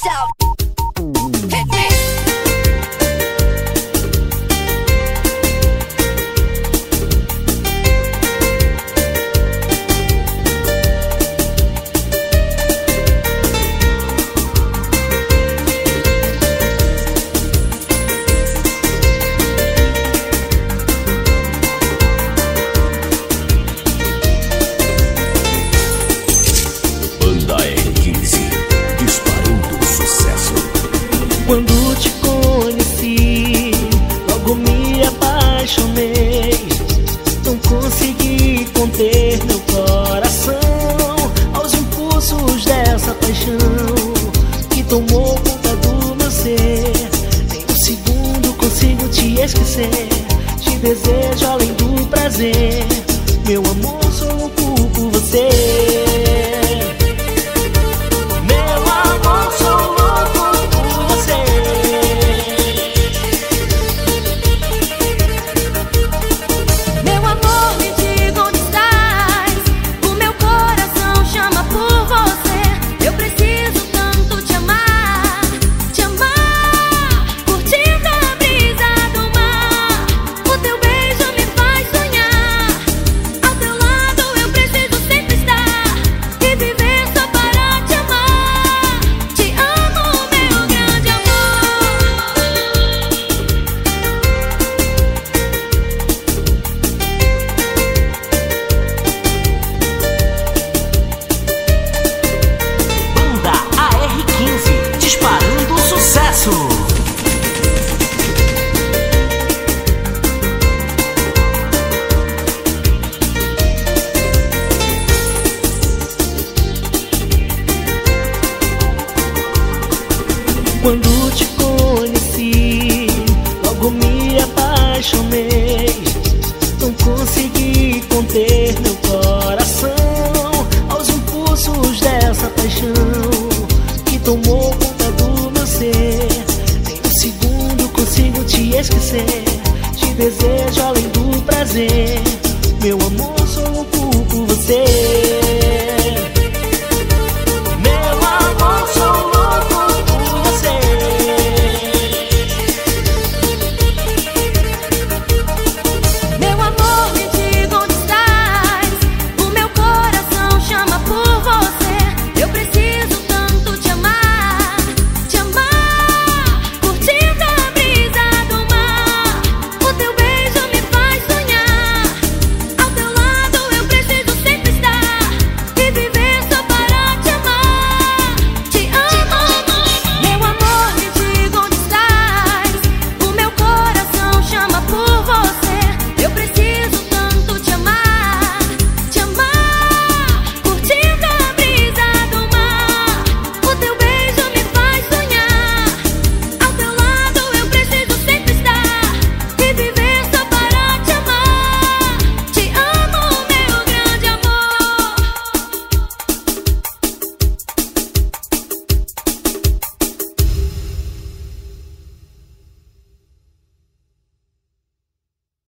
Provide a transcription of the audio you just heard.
yourself. Hit me. Quando te conheci, logo me apaixonei. Não consegui conter meu coração aos impulsos dessa paixão que tomou conta do meu ser. Nem um segundo consigo te esquecer. Te desejo além do prazer. Meu amor, sou louco por você. Quando te conheci, logo me apaixonei. Não consegui conter meu coração